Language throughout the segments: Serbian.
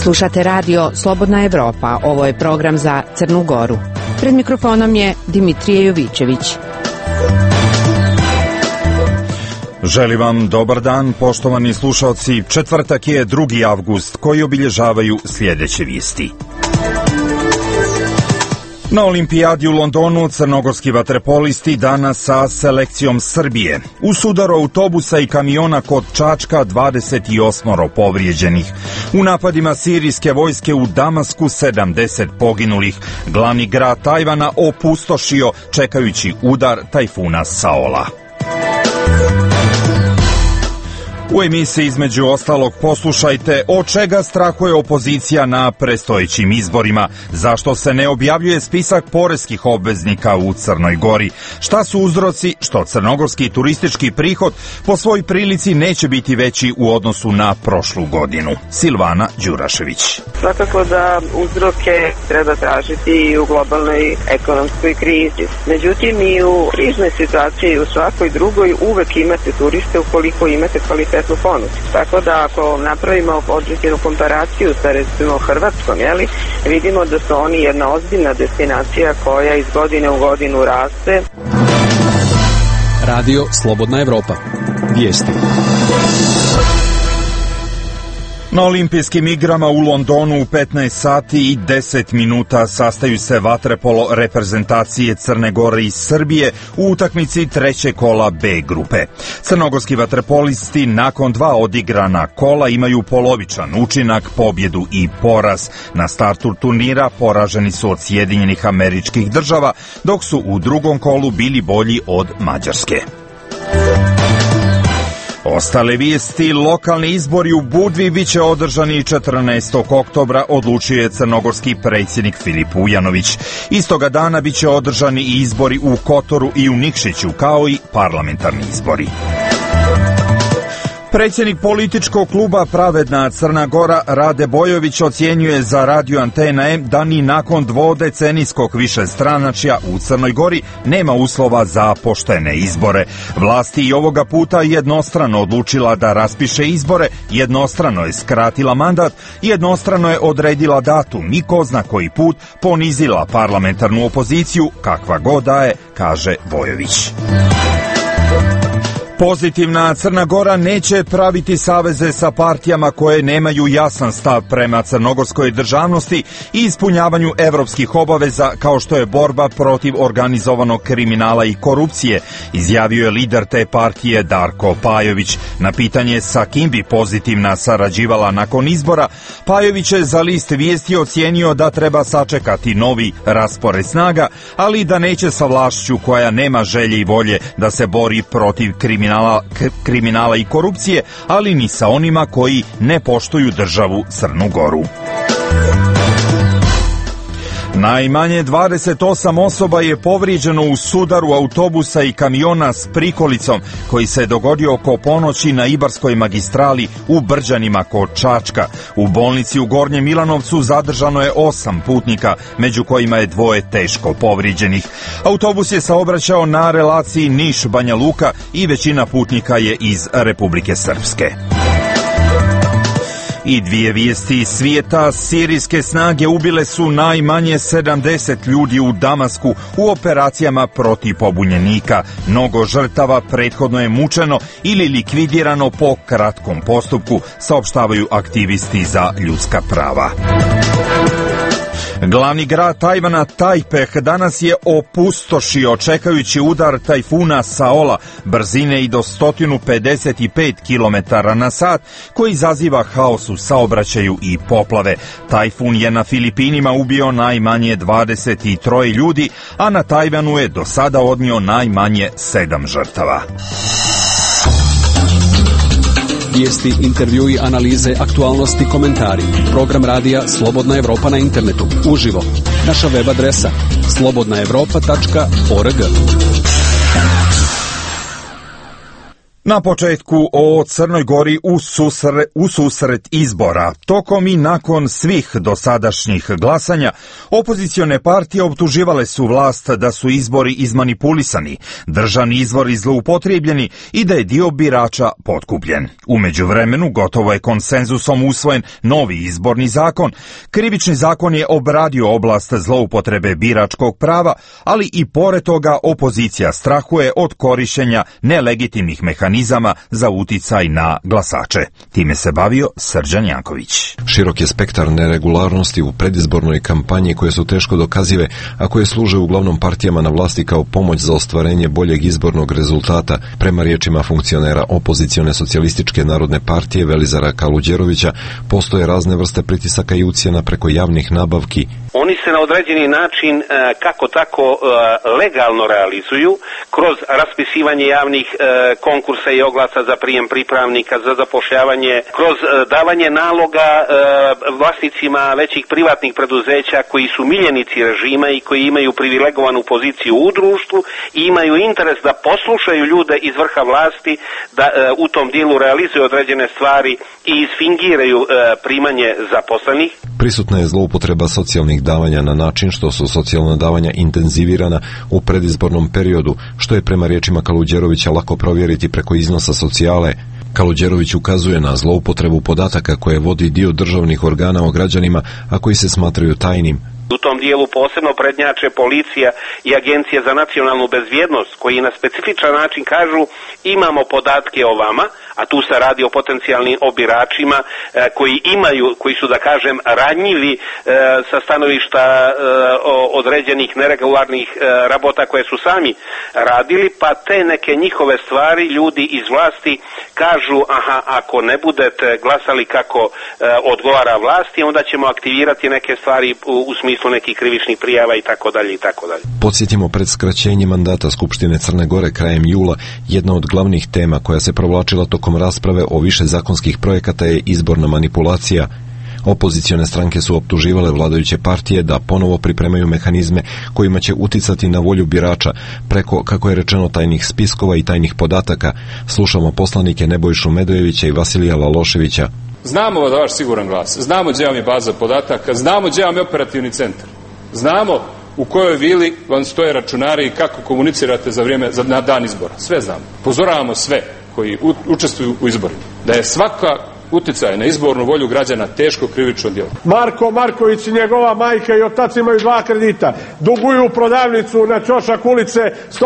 Slušate radio Slobodna Evropa, ovo je program za Crnu Goru. Pred mikrofonom je Dimitrije Jovićević. Želim vam dobar dan, poštovani slušalci. Četvrtak je 2. avgust, koji obilježavaju sljedeće vijesti. Na olimpijadi u Londonu crnogorski vaterpolisti danas sa selekcijom Srbije. U sudaru autobusa i kamiona kod Čačka 28 povrijeđenih. U napadima sirijske vojske u Damasku 70 poginulih. Glavni grad Tajvana opustošio čekajući udar tajfuna Saola. U emisiji između ostalog poslušajte od čega strahuje opozicija na predstojećim izborima, zašto se ne objavljuje spisak poreskih obveznika u Crnoj Gori, šta su uzroci što crnogorski turistički prihod po svoj prilici neće biti veći u odnosu na prošlu godinu. Silvana Đurašević. Svakako da uzroke treba tražiti i u globalnoj ekonomskoj krizi. Međutim, i u kriznoj situaciji i u svakoj drugoj uvek imate turiste ukoliko imate kvalitetnu ponudu. Tako da ako napravimo određenu komparaciju sa recimo Hrvatskom, vidimo da su oni jedna ozbiljna destinacija koja iz godine u godinu raste. Radio Slobodna Evropa. Vijesti. Na olimpijskim igrama u Londonu u 15 sati i 10 minuta sastaju se vaterpolo reprezentacije Crne Gore i Srbije u utakmici trećeg kola B grupe. Crnogorski vaterpolisti nakon 2 odigrana kola imaju polovičan učinak, pobjedu i poraz. Na startu turnira poraženi su od Sjedinjenih Američkih Država, dok su u drugom kolu bili bolji od Mađarske. Ostale vijesti, lokalni izbori u Budvi biće održani 14. oktobra, odlučio je crnogorski predsjednik Filip Ujanović. Istoga dana biće održani i izbori u Kotoru i u Nikšiću, kao i parlamentarni izbori. Predsjednik političkog kluba Pravedna Crna Gora Rade Bojović ocjenjuje za radio Antena M da ni nakon dvodecenijskog višestranačja u Crnoj Gori nema uslova za poštene izbore. Vlast i ovoga puta jednostrano odlučila da raspiše izbore, jednostrano je skratila mandat, jednostrano je odredila datum i ko zna koji put ponizila parlamentarnu opoziciju, kakva god da je, kaže Bojović. Pozitivna Crna Gora neće praviti saveze sa partijama koje nemaju jasan stav prema crnogorskoj državnosti i ispunjavanju evropskih obaveza kao što je borba protiv organizovanog kriminala i korupcije, izjavio je lider te partije Darko Pajović. Na pitanje sa kim bi pozitivna sarađivala nakon izbora, Pajović je za list vijesti ocijenio da treba sačekati novi raspored snaga, ali da neće sa vlašću koja nema želje i volje da se bori protiv kriminala i korupcije, ali ni sa onima koji ne poštuju državu Crnu Goru. Najmanje 28 osoba je povrijeđeno u sudaru autobusa i kamiona s prikolicom koji se dogodio oko ponoći na Ibarskoj magistrali u Brđanima kod Čačka. U bolnici u Gornjem Milanovcu zadržano je 8 putnika, među kojima je 2 teško povrijeđenih. Autobus je saobraćao na relaciji Niš-Banja Luka i većina putnika je iz Republike Srpske. I 2 vijesti iz svijeta. Sirijske snage ubile su najmanje 70 ljudi u Damasku u operacijama protiv pobunjenika. Mnogo žrtava prethodno je mučeno ili likvidirano po kratkom postupku, saopštavaju aktivisti za ljudska prava. Glavni grad Tajvana, Tajpeh, danas je opustošio čekajući udar tajfuna Saola brzine i do 155 km na sat, koji izaziva haos u saobraćaju i poplave. Tajfun je na Filipinima ubio najmanje 23 ljudi, a na Tajvanu je do sada odnio najmanje 7 žrtava. Vijesti, intervjui, analize, aktualnosti, komentari. Program radija Slobodna Evropa na internetu. Uživo. Naša web adresa slobodnaevropa.org. Na početku o Crnoj Gori u susret izbora. Tokom i nakon svih dosadašnjih glasanja, opozicione partije optuživale su vlast da su izbori izmanipulisani, državni izvori zloupotrijebljeni i da je dio birača potkupljen. U međuvremenu gotovo je konsenzusom usvojen novi izborni zakon. Krivični zakon je obradio oblast zloupotrebe biračkog prava, ali i pored toga opozicija strahuje od korištenja nelegitimnih mehanizama za uticaj na glasače. Time se bavio Srđan Janković. Širok je spektar neregularnosti u predizbornoj kampanji koje su teško dokazive, a koje služe uglavnom partijama na vlasti kao pomoć za ostvarenje boljeg izbornog rezultata. Prema riječima funkcionera opozicione socijalističke narodne partije Velizara Kaluđerovića, postoje razne vrste pritisaka i ucjena preko javnih nabavki. Oni se na određeni način kako tako legalno realizuju kroz raspisivanje javnih konkursa i oglasa za prijem pripravnika, za zapošljavanje, kroz davanje naloga vlasnicima većih privatnih preduzeća koji su miljenici režima i koji imaju privilegovanu poziciju u društvu i imaju interes da poslušaju ljude iz vrha vlasti, da u tom dijelu realizuju određene stvari i isfingiraju primanje zaposlenih. Prisutna je zloupotreba socijalnih davanja na način što su socijalna davanja intenzivirana u predizbornom periodu, što je prema riječima Kaluđerovića lako provjeriti preko iznosa socijale. Kaluđerović ukazuje na zloupotrebu podataka koje vodi dio državnih organa o građanima, a koji se smatraju tajnim. U tom dijelu posebno prednjače policija i Agencija za nacionalnu bezbjednost koji na specifičan način kažu imamo podatke o vama, a tu se radi o potencijalnim biračima koji su da kažem ranjivi sa stanovišta određenih neregularnih rabota koje su sami radili, pa te neke njihove stvari ljudi iz vlasti kažu aha, ako ne budete glasali kako odgovara vlasti, onda ćemo aktivirati neke stvari u smislu nekih krivičnih prijava i tako dalje i tako dalje. Podsjetimo, pred skraćenje mandata Skupštine Crne Gore krajem jula, jedna od glavnih tema koja se provlačila tokom rasprave o više zakonskih projekata je izborna manipulacija. Opozicione stranke su optuživale vladajuće partije da ponovo pripremaju mehanizme kojima će uticati na volju birača preko, kako je rečeno, tajnih spiskova i tajnih podataka. Slušamo poslanike Nebojšu Medojevića i Vasilija Laloševića. Znamo da vaš siguran glas, znamo gdje vam je baza podataka, znamo gdje vam je operativni centar, znamo u kojoj vili vam stoje računari i kako komunicirate na dan izbora. Sve znamo. Pozoravamo sve koji učestvuju u izborima da je svaka uticaj na izbornu volju građana teško krivično djelo. Marko Marković i njegova majka i otac imaju 2 kredita. Duguju prodavnicu na Ćošak ulice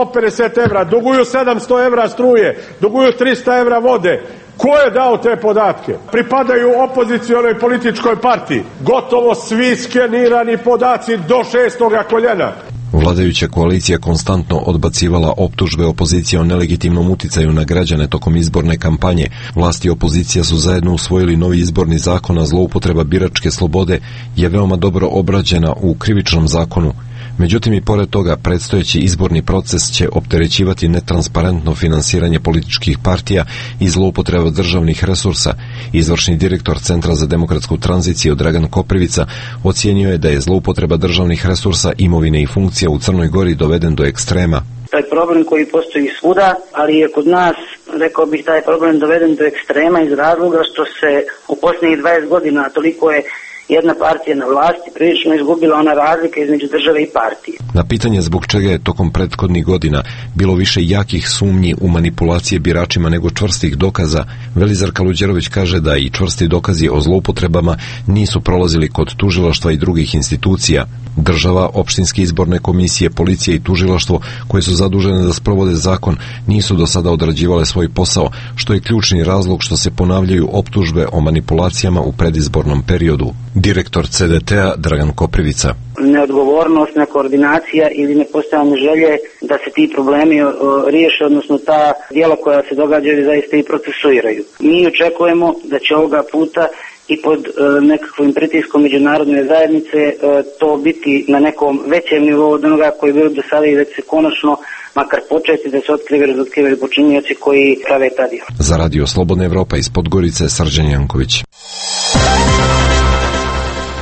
150 evra, duguju 700 evra struje, duguju 300 evra vode. Ko je dao te podatke? Pripadaju opozicionoj političkoj partiji. Gotovo svi skenirani podaci do 6. koljena. Vladajuća koalicija konstantno odbacivala optužbe opozicije o nelegitimnom uticaju na građane tokom izborne kampanje. Vlasti i opozicija su zajedno usvojili novi izborni zakon, a zloupotreba biračke slobode je veoma dobro obrađena u krivičnom zakonu. Međutim, i pored toga, predstojeći izborni proces će opterećivati netransparentno finansiranje političkih partija i zloupotreba državnih resursa. Izvršni direktor Centra za demokratsku tranziciju Dragan Koprivica ocijenio je da je zloupotreba državnih resursa, imovine i funkcija u Crnoj Gori doveden do ekstrema. Taj problem koji postoji svuda, ali je kod nas, rekao bih, taj problem doveden do ekstrema iz razloga što se u posljednjih 20 godina toliko je jedna partija na vlasti prilično izgubila ona razlika između države i partije. Na pitanje zbog čega je tokom prethodnih godina bilo više jakih sumnji u manipulacije biračima nego čvrstih dokaza, Velizar Kaluđerović kaže da i čvrsti dokazi o zloupotrebama nisu prolazili kod tužilaštva i drugih institucija. Država, opštinske izborne komisije, policija i tužilaštvo, koje su zadužene da sprovode zakon, nisu do sada odrađivale svoj posao, što je ključni razlog što se ponavljaju optužbe o manipulacijama u predizbornom periodu. Direktor CDT-a Dragan Koprivica. Neodgovornost, nekoordinacija ili nepostojanje želje da se ti problemi riješe, odnosno ta djela koja se događaju zaista i procesuiraju. Mi očekujemo da će ovoga puta i pod nekakvim pritiskom međunarodne zajednice to biti na nekom većem nivou od onoga koji je bilo do sada i da će se konačno makar početi da se otkrivaju počinioci koji prave ta djela. Za Radio Slobodna Evropa iz Podgorice, Srđan Janković.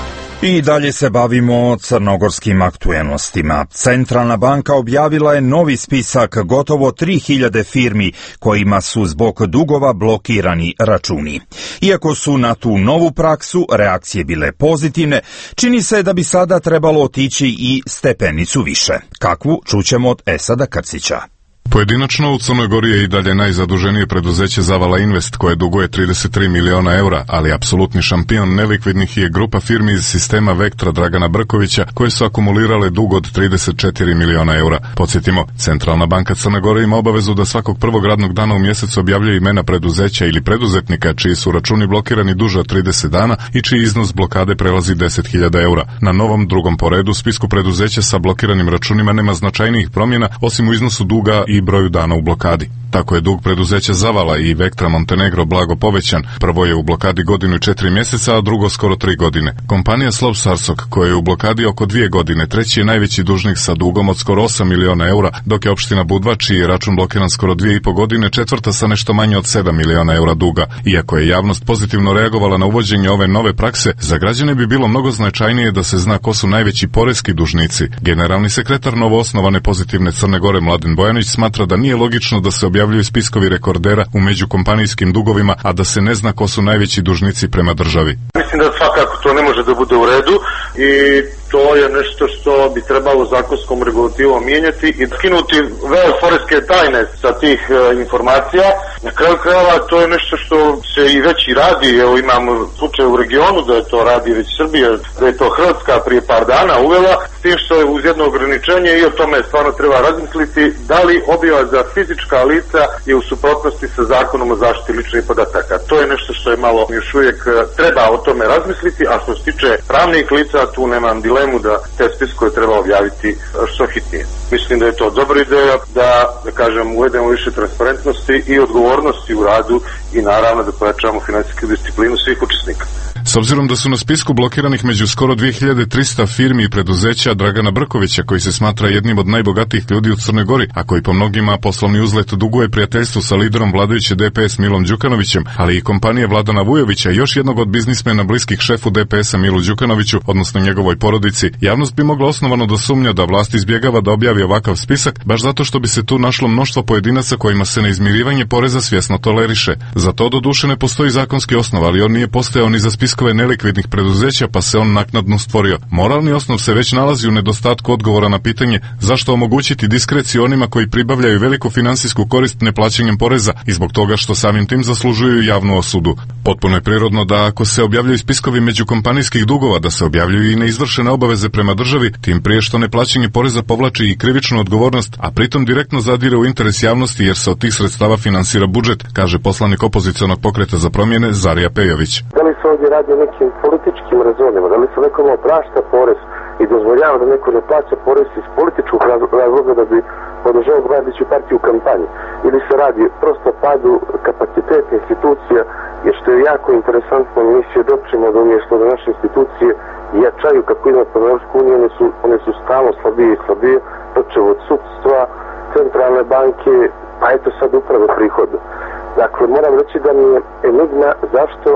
I dalje se bavimo crnogorskim aktuelnostima. Centralna banka objavila je novi spisak gotovo 3000 firmi kojima su zbog dugova blokirani računi. Iako su na tu novu praksu reakcije bile pozitivne, čini se da bi sada trebalo otići i stepenicu više. Kakvu čućemo od Esada Krcića. Pojedinačno u Crnoj Gori je i dalje najzaduženije preduzeće Zavala Invest koje duguje 33 miliona eura, ali apsolutni šampion nelikvidnih je grupa firmi iz sistema Vektra Dragana Brkovića koje su akumulirale dug od 34 miliona eura. Podsjetimo, Centralna banka Crne Gore ima obavezu da svakog prvog radnog dana u mjesecu objavljuje imena preduzeća ili preduzetnika čiji su računi blokirani duže od 30 dana i čiji iznos blokade prelazi 10.000 eura. Na novom drugom po redu spisku preduzeća sa blokiranim računima nema značajnijih promjena osim u iznosu duga i broju dana u blokadi. Tako je dug preduzeća Zavala i Vektra Montenegro blago povećan. Prvo je u blokadi godinu i 4 mjeseca, a drugo skoro 3 godine. Kompanija Slov Sarsok, koja je u blokadi oko 2 godine, treći je najveći dužnik sa dugom od skoro 8 miliona eura, dok je opština Budva, čiji je račun blokiran skoro 2,5 godine, četvrta sa nešto manje od 7 miliona eura duga. Iako je javnost pozitivno reagovala na uvođenje ove nove prakse, za građane bi bilo mnogo značajnije da se zna ko su najveći poreski dužnici. Generalni sekretar novoosnovane Pozitivne Crne Gore Mladen Bojanić smatra da nije logično da se objavljuju spiskovi rekordera u međukompanijskim dugovima, a da se ne zna ko su najveći dužnici prema državi. Mislim da svakako to ne može da bude u redu i to je nešto što bi trebalo zakonskom regulativom mijenjati i skinuti veo poreske tajne sa tih informacija. Na kraju krajeva to je nešto što se i već i radi. Evo imamo slučaj u regionu da je to radi već Srbija, da je to Hrvatska prije par dana uvela, s tim što je uz jedno ograničenje i o tome stvarno treba razmisliti da li objava za fizička lica je u suprotnosti sa zakonom o zaštiti ličnih podataka. To je nešto što je malo još uvijek treba o tome razmisliti, a što se tiče pravnih lica tu nemam dilemu da te spiskove treba objaviti što hitnije. Mislim da je to dobra ideja da kažem uvedemo više transparentnosti i odgovornosti u radu i naravno da pojačamo finansijsku disciplinu svih učesnika. S obzirom da su na spisku blokiranih među skoro 2300 firmi i preduzeća Dragana Brkovića, koji se smatra jednim od najbogatijih ljudi u Crnoj Gori, a koji po mnogima poslovni uzlet duguje prijateljstvu sa liderom vladajuće DPS Milom Đukanovićem, ali i kompanije Vladana Vujovića, još jednog od biznismena bliskih šefu DPS-a Milu Đukanoviću, odnosno njegovoj porodici, javnost bi mogla osnovano da sumnja da vlast izbjegava da objavi ovakav spisak, baš zato što bi se tu našlo mnoštvo pojedinaca kojima se neizmirivanje poreza svjesno toleriše. Za to doduše ne postoji zakonski osnov, ali on nije postojao ni za spiskove nelikvidnih preduzeća, pa se on naknadno stvorio. Moralni osnov se već nalazi u nedostatku odgovora na pitanje zašto omogućiti diskreciju onima koji pribavljaju veliku finansijsku korist neplaćanjem poreza i zbog toga što samim tim zaslužuju javnu osudu. Potpuno je prirodno da ako se objavljuju spiskovi međukompanijskih dugova, da se objavljuju i neizvršene obaveze prema državi, tim prije što neplaćanje poreza povlači i krivičnu odgovornost, a pritom direktno zadire u interes javnosti jer se od tih sredstava finansira budžet, kaže poslanik opozicionog pokreta za promjene Zarija Pejović. Da li se ovdje radi o nekim političkim razonima, da li se nekom oprašta porez i dozvoljava da neko ne plaća porez iz političkog razloga da bi podržao vladajuću partiju u kampanji, ili se radi prosto padu kapaciteta institucija, jer što je jako interesantno, mi svjedočimo da umjesto da naše institucije jačaju kako ima po Europsku uniju, one su stalno slabije i slabije, počevo od sudstva, centralne banke, pa eto sad upravo prihoda. Dakle, moram reći da mi je enigma zašto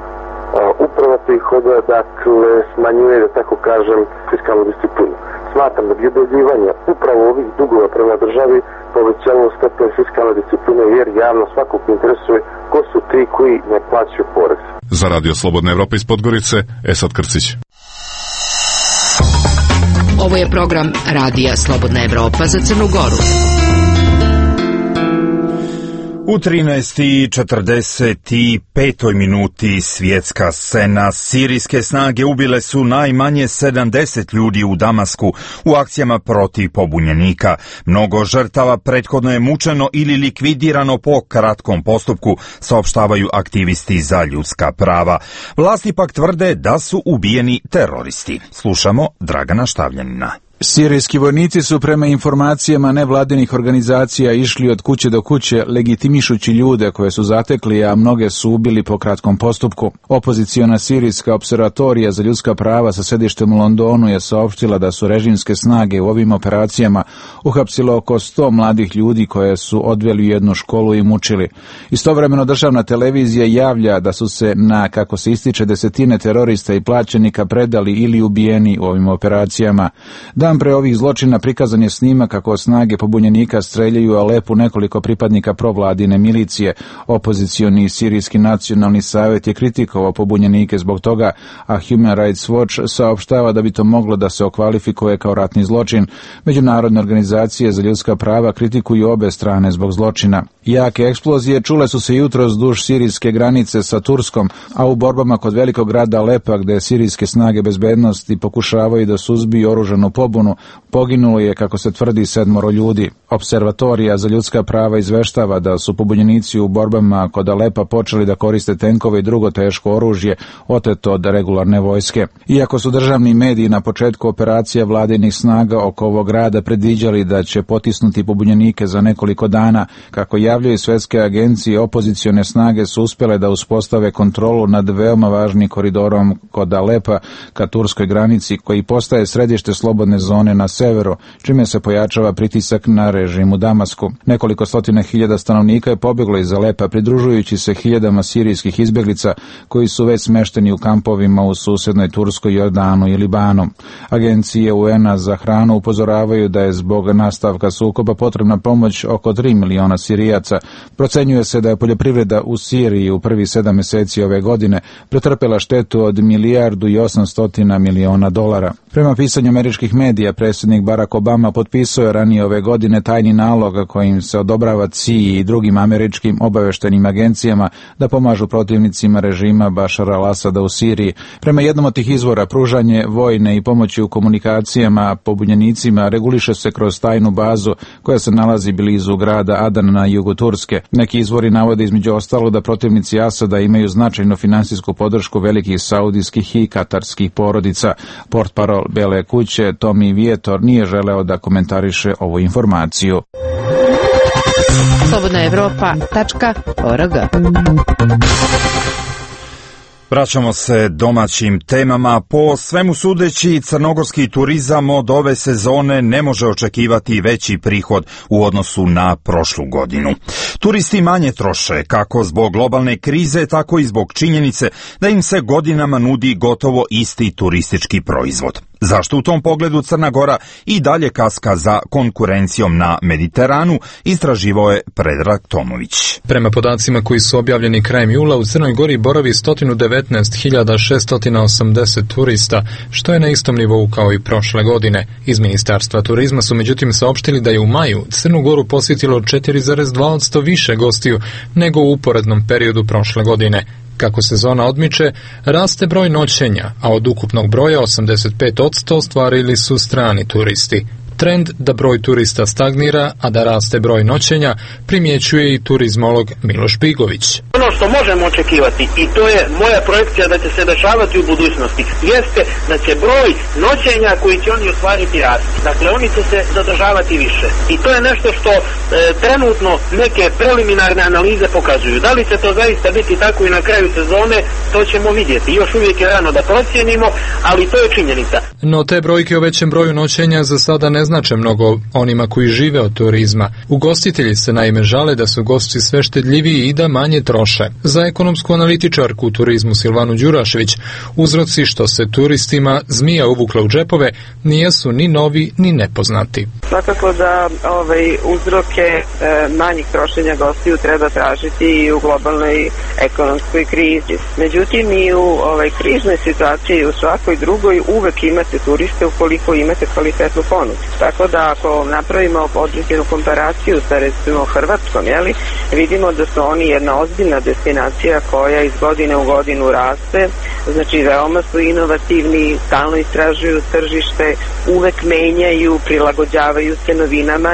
uprava prihoda, dakle, smanjuje, da tako kažem, fiskalnu disciplinu. Smatram da bi objavljivanje upravo ovih dugova prema državi povećalo stepen fiskalne discipline, jer javno svakog interesuje ko su ti koji ne plaćaju porez. Za Radio Slobodna Evropa iz Podgorice, Esad Krcić. Ovo je program Radija Slobodna Evropa za Crnu Goru. U 13:45 minuti svjetska scena. Sirijske snage ubile su najmanje 70 ljudi u Damasku u akcijama protiv pobunjenika. Mnogo žrtava prethodno je mučeno ili likvidirano po kratkom postupku, saopštavaju aktivisti za ljudska prava. Vlasti pak tvrde da su ubijeni teroristi. Slušamo Dragana Štavljanina. Sirijski vojnici su prema informacijama nevladinih organizacija išli od kuće do kuće legitimišući ljude koje su zatekli, a mnoge su ubili po kratkom postupku. Opoziciona sirijska observatorija za ljudska prava sa sedištem u Londonu je saopštila da su režimske snage u ovim operacijama uhapsilo oko 100 mladih ljudi koje su odveli u jednu školu i mučili. Istovremeno državna televizija javlja da su se na, kako se ističe, desetine terorista i plaćenika predali ili ubijeni u ovim operacijama. Dan pre ovih zločina prikazan je snimak kako snage pobunjenika streljaju u Alepu nekoliko pripadnika provladine milicije. Opozicioni Sirijski nacionalni savjet je kritikovao pobunjenike zbog toga, a Human Rights Watch saopštava da bi to moglo da se okvalifikuje kao ratni zločin. Međunarodne organizacije za ljudska prava kritikuju obe strane zbog zločina. Jake eksplozije čule su se jutros duž sirijske granice sa Turskom, a u borbama kod velikog grada Alepa, gde sirijske snage bezbednosti pokušavaju da suzbiju oružanu pobunu, poginulo je, kako se tvrdi, 7 ljudi. Observatorija za ljudska prava izveštava da su pobunjenici u borbama kod Alepa počeli da koriste tenkove i drugo teško oružje oteto od regularne vojske. Iako su državni mediji na početku operacija vladinih snaga oko ovog grada predviđali da će potisnuti pobunjenike za nekoliko dana, kako javljaju svetske agencije, opozicione snage su uspjele da uspostave kontrolu nad veoma važnim koridorom kod Alepa ka turskoj granici, koji postaje središte slobodne zone na severu, čime se pojačava pritisak na režim u Damasku. Nekoliko stotina hiljada stanovnika je pobjeglo iz Alepa, pridružujući se hiljadama sirijskih izbjeglica koji su već smešteni u kampovima u susednoj Turskoj, Jordanu i Libanu. Agencije UN-a za hranu upozoravaju da je zbog nastavka sukoba potrebna pomoć oko 3 miliona Sirijaca. Procenjuje se da je poljoprivreda u Siriji u prvih 7 mjeseci ove godine pretrpela štetu od $1,8 milijardi. Prema pisanju američkih medija, predsjednik Barack Obama potpisao je ranije ove godine tajni nalog kojim se odobrava CIA i drugim američkim obavještajnim agencijama da pomažu protivnicima režima Bašara al-Asada u Siriji. Prema jednom od tih izvora, pružanje vojne i pomoći u komunikacijama pobunjenicima reguliše se kroz tajnu bazu koja se nalazi blizu grada Adan na jugu Turske. Neki izvori navode između ostalo da protivnici Asada imaju značajnu finansijsku podršku velikih saudijskih i katarskih porodica. Portparol Bele kuće Tommy Vietor nije želeo da komentariše ovu informaciju. slobodnaevropa.org. Vraćamo se domaćim temama. Po svemu sudeći, crnogorski turizam od ove sezone ne može očekivati veći prihod u odnosu na prošlu godinu. Turisti manje troše, kako zbog globalne krize, tako i zbog činjenice da im se godinama nudi gotovo isti turistički proizvod. Zašto u tom pogledu Crna Gora i dalje kaska za konkurencijom na Mediteranu, istraživao je Predrag Tomović. Prema podacima koji su objavljeni krajem jula, u Crnoj Gori boravi 119.680 turista, što je na istom nivou kao i prošle godine. Iz Ministarstva turizma su međutim saopštili da je u maju Crnu Goru posjetilo 4,2% više gostiju nego u uporednom periodu prošle godine. Kako sezona odmiče, raste broj noćenja, a od ukupnog broja 85% ostvarili su strani turisti. Trend da broj turista stagnira, a da raste broj noćenja, primjećuje i turizmolog Miloš Pigović. Ono što možemo očekivati, i to je moja projekcija da će se dešavati u budućnosti, jeste da će broj noćenja koji će oni ostvariti rasti. Dakle, oni će se zadržavati više. I to je nešto što trenutno neke preliminarne analize pokazuju. Da li će to zaista biti tako i na kraju sezone, to ćemo vidjeti. Još uvijek je rano da procijenimo, ali to je činjenica. No te brojke o većem broju noćenja za sada ne znače mnogo onima koji žive od turizma. Ugostitelji se naime žale da su gosti sve štedljiviji i da manje troše. Za ekonomsku analitičarku u turizmu Silvanu Đurašević, uzroci što se turistima zmija uvukla u džepove nijesu ni novi ni nepoznati. Svakako da uzroke manjih trošenja gostiju treba tražiti i u globalnoj ekonomskoj krizi. Međutim, i u kriznoj situaciji i u svakoj drugoj uvek imate turiste ukoliko imate kvalitetnu ponudu. Tako da ako napravimo određenu komparaciju sa recimo Hrvatskom, vidimo da su oni jedna ozbiljna destinacija koja iz godine u godinu raste, znači veoma su inovativni, stalno istražuju tržište, uvek menjaju, prilagođavaju se novinama,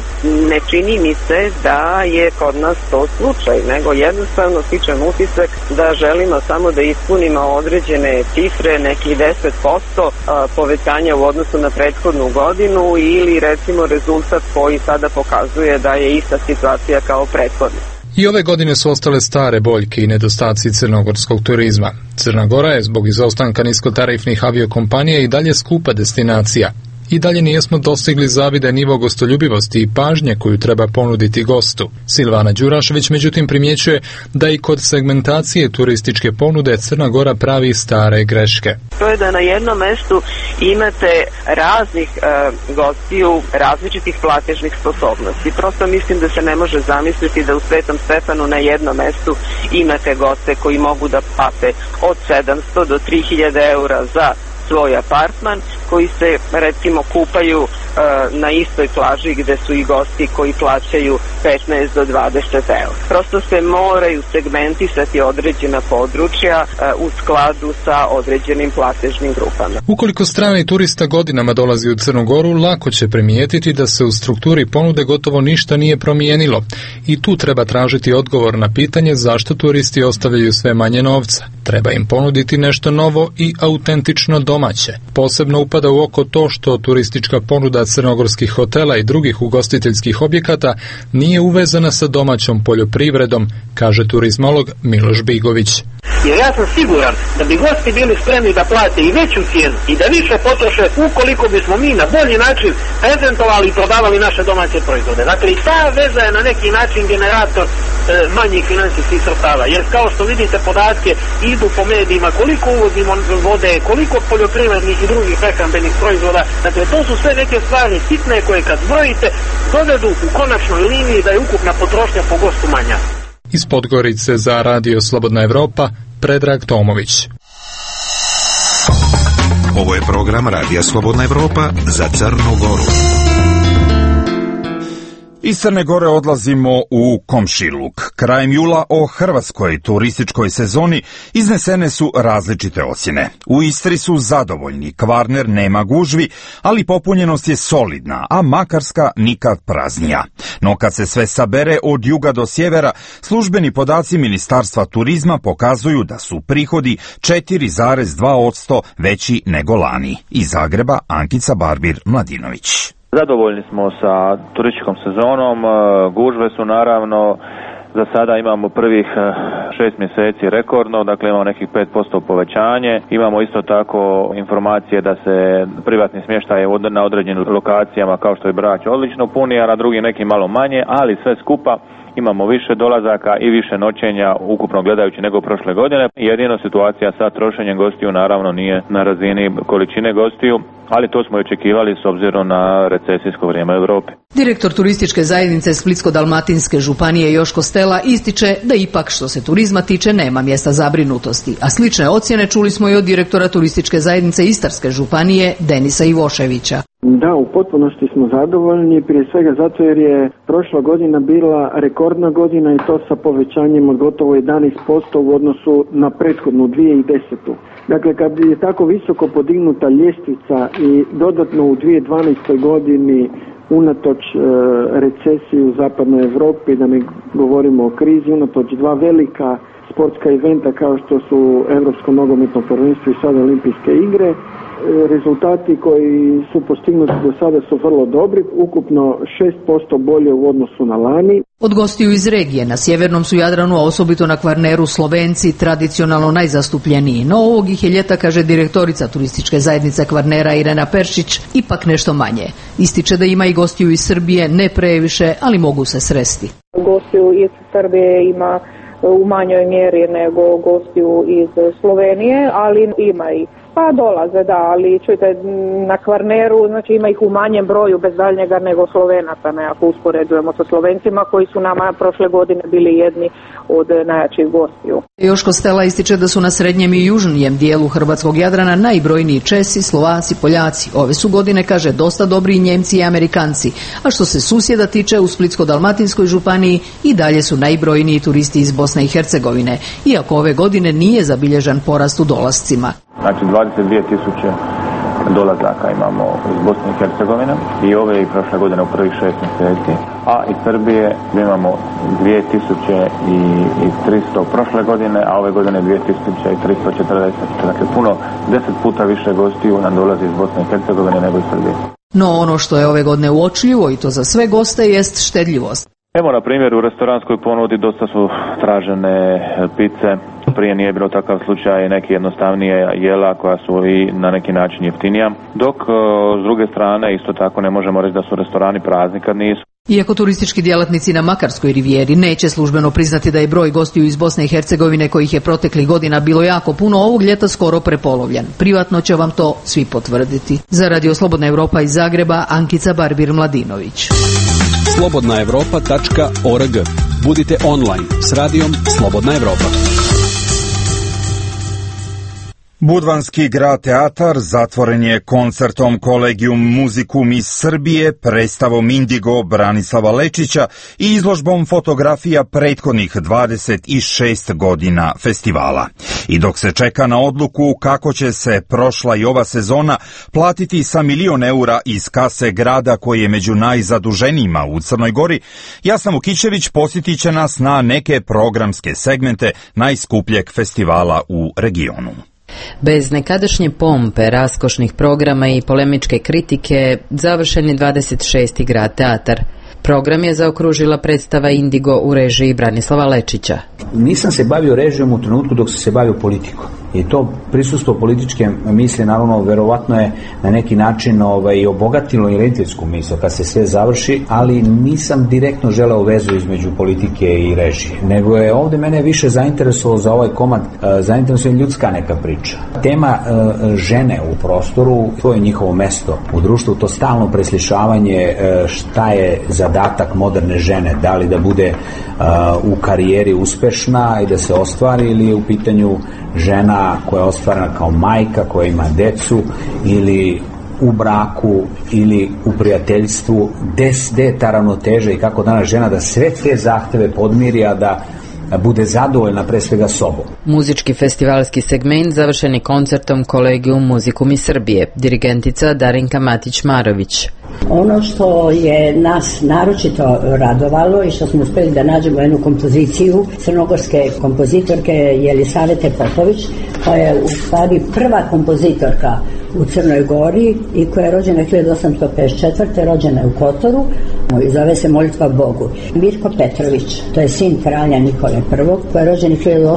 ne čini mi se da je kod nas to slučaj, nego jednostavno stičem utisak da želimo samo da ispunimo određene cifre, nekih 10% povećanja u odnosu na prethodnu godinu ili recimo rezultat koji sada pokazuje da je ista situacija kao prethodna. I ove godine su ostale stare boljke i nedostaci crnogorskog turizma. Crna Gora je zbog izostanka niskotarifnih aviokompanija i dalje skupa destinacija. I dalje nijesmo dostigli zaviden nivo gostoljubivosti i pažnje koju treba ponuditi gostu. Silvana Đurašević međutim primjećuje da i kod segmentacije turističke ponude Crna Gora pravi stare greške. To je da na jednom mestu imate raznih gostiju, različitih platežnih sposobnosti. Prosto mislim da se ne može zamisliti da u Svetom Stefanu na jednom mestu imate goste koji mogu da plate od 700 do 3000 eura za svoj apartman, koji se recimo kupaju na istoj plaži gde su i gosti koji plaćaju 15 do 20 eura. Prosto se moraju segmentisati određena područja u skladu sa određenim platežnim grupama. Ukoliko strani turista godinama dolazi u Crnu Goru, lako će primijetiti da se u strukturi ponude gotovo ništa nije promijenilo. I tu treba tražiti odgovor na pitanje zašto turisti ostavljaju sve manje novca. Treba im ponuditi nešto novo i autentično domaće. Posebno upada u oko to što turistička ponuda crnogorskih hotela i drugih ugostiteljskih objekata nije uvezana sa domaćom poljoprivredom, kaže turizmolog Miloš Bigović. Jer ja sam siguran da bi gosti bili spremni da plate i veću cijenu i da više potroše ukoliko bismo mi na bolji način prezentovali i prodavali naše domaće proizvode. Dakle, i ta veza je na neki način generator manjih financijskih sredstava. Jer kao što vidite podatke idu po medijima koliko uvozimo vode, koliko poljoprivrednih i drugih prehrambenih proizvoda. Dakle, to su sve neke stvari sitne koje kad zbrojite dovedu u konačnoj liniji da je ukupna potrošnja po gostu manja. Iz Podgorice za Radio Slobodna Evropa, Predrag Tomović. Ovo je program Radija Slobodna Evropa za Crnu Goru. Iz Crne Gore odlazimo u Komšiluk. Krajem jula o hrvatskoj turističkoj sezoni iznesene su različite ocjene. U Istri su zadovoljni, Kvarner nema gužvi, ali popunjenost je solidna, a Makarska nikad praznija. No kad se sve sabere od juga do sjevera, službeni podaci Ministarstva turizma pokazuju da su prihodi 4,2% veći nego lani. Iz Zagreba Ankica Barbir-Mladinović. Zadovoljni smo sa turističkom sezonom, gužve su naravno, za sada imamo prvih 6 mjeseci rekordno, dakle imamo nekih 5% povećanje, imamo isto tako informacije da se privatni smještaj na određenim lokacijama kao što je Brač odlično puni, a na drugim neki malo manje, ali sve skupa imamo više dolazaka i više noćenja ukupno gledajući nego prošle godine. Jedino situacija sa trošenjem gostiju naravno nije na razini količine gostiju, ali to smo i očekivali s obzirom na recesijsko vrijeme u Europi. Direktor turističke zajednice Splitsko-dalmatinske županije Joško Stela ističe da ipak što se turizma tiče nema mjesta zabrinutosti, a slične ocjene čuli smo i od direktora turističke zajednice Istarske županije Denisa Ivoševića. Da, u potpunosti smo zadovoljni, prije svega zato jer je prošla godina bila rekordna godina i to sa povećanjem od gotovo 11% u odnosu na prethodnu 2010. Dakle, kad je tako visoko podignuta ljestvica i dodatno u 2012. godini unatoč recesiji u zapadnoj Europi, da ne govorimo o krizi, unatoč dva velika sportska eventa kao što su Europsko nogometno prvenstvo i sada Olimpijske igre, rezultati koji su postignuti do sada su vrlo dobri, ukupno 6% bolje u odnosu na lani. Od gostiju iz regije na sjevernom su Jadranu, a osobito na Kvarneru, Slovenci tradicionalno najzastupljeniji, no ovog ih je ljeta, kaže direktorica turističke zajednice Kvarnera Irena Peršić, ipak nešto manje. Ističe da ima i gostiju iz Srbije, ne previše, ali mogu se sresti. Gostiju iz Srbije ima u manjoj mjeri nego gostiju iz Slovenije, ali ima i Pa dolaze, da, ali čujte, na Kvarneru, znači ima ih u manjem broju bez daljnjega nego Slovenaca, ne, ako uspoređujemo sa Slovencima koji su nama prošle godine bili jedni od najjačih gostiju. Joško Stela ističe da su na srednjem i južnijem dijelu hrvatskog Jadrana najbrojniji Česi, Slovaci, Poljaci. Ove su godine, kaže, dosta dobri i Njemci i Amerikanci. A što se susjeda tiče, u Splitsko-dalmatinskoj županiji i dalje su najbrojniji turisti iz Bosne i Hercegovine, iako ove godine nije zabilježan porast u dolascima. Znači 22.000 dolazaka imamo iz Bosne i Hercegovine i ove i prošle godine u prvih 6 mjeseci, a iz Srbije imamo 2300 prošle godine, a ove godine 2340. Dakle, 10 puta više gostiju nam dolazi iz Bosne i Hercegovine nego iz Srbije. No ono što je ove godine uočljivo i to za sve goste jest štedljivost. Evo, na primjer, u restoranskoj ponudi dosta su tražene pice. Prije nije bilo takav slučaj, neke jednostavnije jela koja su i na neki način jeftinija. Dok s druge strane isto tako ne možemo reći da su restorani prazni kad nisu. Iako turistički djelatnici na Makarskoj rivijeri neće službeno priznati da je broj gostiju iz Bosne i Hercegovine kojih je proteklih godina bilo jako puno, ovog ljeta skoro prepolovljen. Privatno će vam to svi potvrditi. Za Radio Slobodna Evropa iz Zagreba, Ankica Barbir-Mladinović. slobodnaevropa.org. Budite online s radijom Slobodna Evropa. Budvanski grad teatar zatvoren je koncertom Collegium Musicum iz Srbije, predstavom Indigo Branislava Lečića i izložbom fotografija prethodnih 26 godina festivala. I dok se čeka na odluku kako će se prošla i ova sezona platiti sa 1 milion eura iz kase grada koji je među najzaduženijima u Crnoj Gori, Jasna Vukićević posjetit će nas na neke programske segmente najskupljeg festivala u regionu. Bez nekadašnje pompe, raskošnih programa i polemičke kritike, završen je 26. grad teatar. Program je zaokružila predstava Indigo u režiji Branislava Lečića. Nisam se bavio režijom u trenutku dok sam se bavio politikom. I to prisustvo političke misli, naravno, verovatno je na neki način obogatilo i rediteljsku misl kad se sve završi, ali nisam direktno želeo vezu između politike i režije. Nego je ovdje mene više zainteresovalo za ovaj komad, zainteresuje ljudska neka priča. Tema žene u prostoru, to je njihovo mesto u društvu, to stalno preslišavanje šta je zadatak moderne žene, da li da bude u karijeri uspešna i da se ostvari, ili je u pitanju žena koja je ostvarena kao majka, koja ima decu, ili u braku, ili u prijateljstvu, gde je ta ravnoteža i kako danas žena da sve te zahteve podmiri, a da bude zadovoljna pre svega sobom. Muzički festivalski segment završen je koncertom Collegium Musicum iz Srbije, dirigentica Darinka Matić-Marović. Ono što je nas naročito radovalo i što smo uspjeli da nađemo jednu kompoziciju crnogorske kompozitorke Jelisavete Popović, koja je u stvari prva kompozitorka u Crnoj Gori i koja je rođena 1854. rođena je u Kotoru i zove se Molitva Bogu. Mirko Petrović, to je sin kralja Nikole I, koji je rođen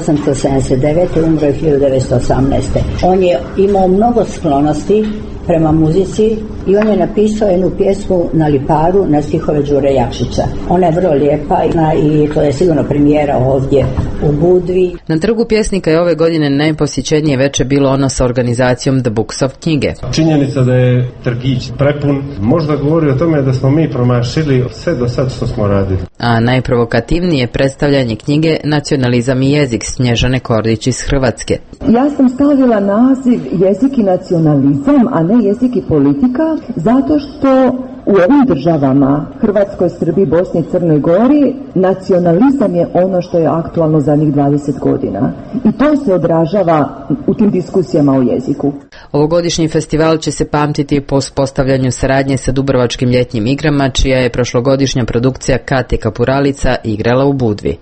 1879. i umro je 1918. On je imao mnogo sklonosti prema muzici i on je napisao jednu pjesmu na Liparu na stihove Đure Jakšića. Ona je vrlo lijepa i to je sigurno premijera ovdje u Budvi. Na Trgu pjesnika je ove godine najposjećenije veče bilo ono sa organizacijom The Books of knjige. Činjenica da je trgić prepun možda govori o tome da smo mi promašili sve do sad što smo radili. A najprovokativnije je predstavljanje knjige Nacionalizam i jezik Snježane Kordić iz Hrvatske. Ja sam stavila naziv jezik i nacionalizam, a ne jezik i politika, zato što u ovim državama, Hrvatskoj, Srbiji, Bosni i Crnoj Gori, nacionalizam je ono što je aktualno zadnjih 20 godina. I to se odražava u tim diskusijama o jeziku. Ovogodišnji festival će se pamtiti po uspostavljanju saradnje sa Dubrovačkim ljetnjim igrama, čija je prošlogodišnja produkcija Kate Kapuralica igrala u Budvi.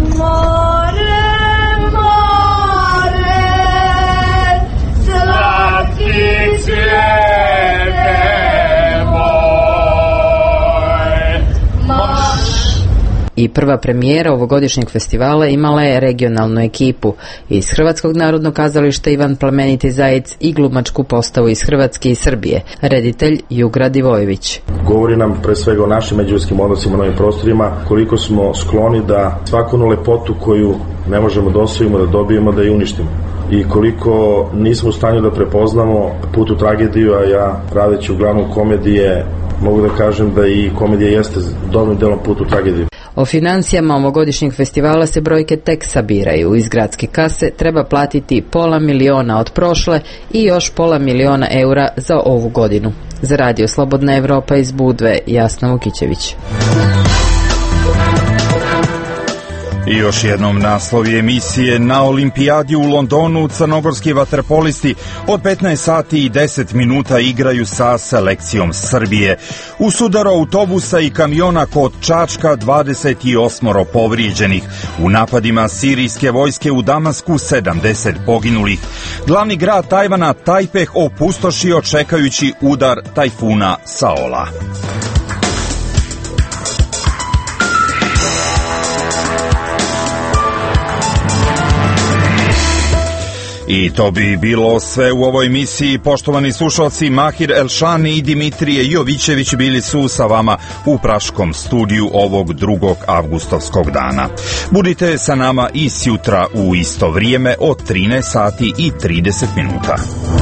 I prva premijera ovogodišnjeg festivala imala je regionalnu ekipu iz Hrvatskog narodnog kazališta Ivan Plemeniti Zajec i glumačku postavu iz Hrvatske i Srbije, reditelj Jugra Divojević. Govori nam pre svega o našim međuljudskim odnosima na ovim prostorima, koliko smo skloni da svaku onu lepotu koju ne možemo da osvojimo, da dobijemo, da je uništimo. i koliko nismo u stanju da prepoznamo put u tragediju, a ja radeći uglavnom komedije mogu da kažem da i komedija jeste dobrim delom put u tragediju. O financijama ovogodišnjeg festivala se brojke tek sabiraju. Iz gradske kase treba platiti $500.000 od prošle i još $500.000 eura za ovu godinu. Za Radio Slobodna Evropa iz Budve, Jasna Vukićević. I još jednom naslovi emisije. Na olimpijadi u Londonu crnogorski vaterpolisti od 15 sati i 10 minuta igraju sa selekcijom Srbije. U sudaru autobusa i kamiona kod Čačka 28 povrijeđenih. U napadima sirijske vojske u Damasku 70 poginulih. Glavni grad Tajvana Tajpeh opustošio čekajući udar tajfuna Saola. I to bi bilo sve u ovoj emisiji. Poštovani slušalci, Mahir Elšani i Dimitrije Jovićević bili su sa vama u praškom studiju ovog 2. avgustovskog dana. Budite sa nama i sjutra u isto vrijeme od 13 sati i 30 minuta.